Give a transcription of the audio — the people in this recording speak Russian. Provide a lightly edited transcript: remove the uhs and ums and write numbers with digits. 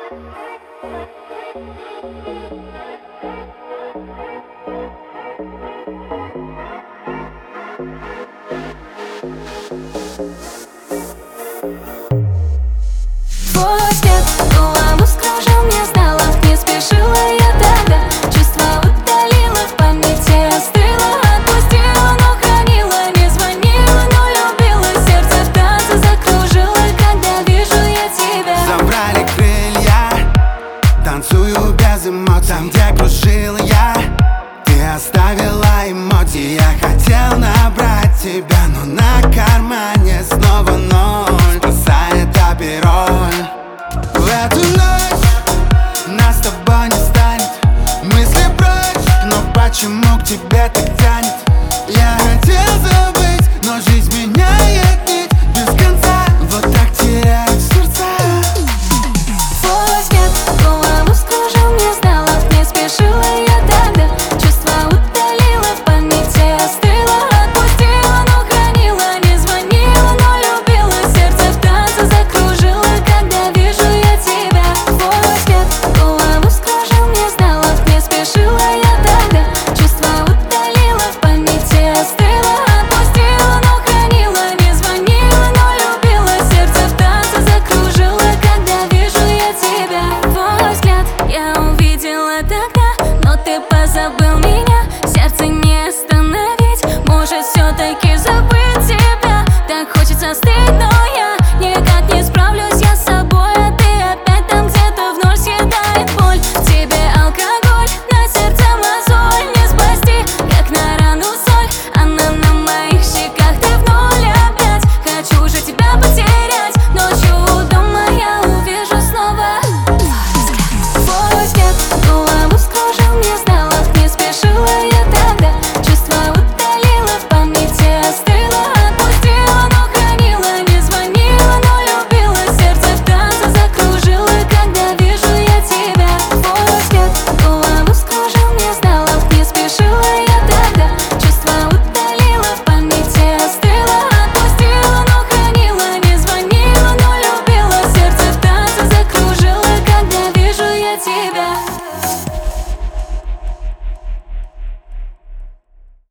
Твой свет голову скружил, не знала, не спешила я тогда. Чувства удалила, в памяти остыла, отпустила, но хранила. Не звонила, но любила, сердце в танце закружило, когда вижу я тебя. Забрали крылья, танцую без эмоций. Там, где кружил я, ты оставила эмодзи. Я хотел набрать тебя, но на кармане снова ноль. Спасает опероль. В эту ночь нас с тобой не станет. Мысли прочь, но почему к тебе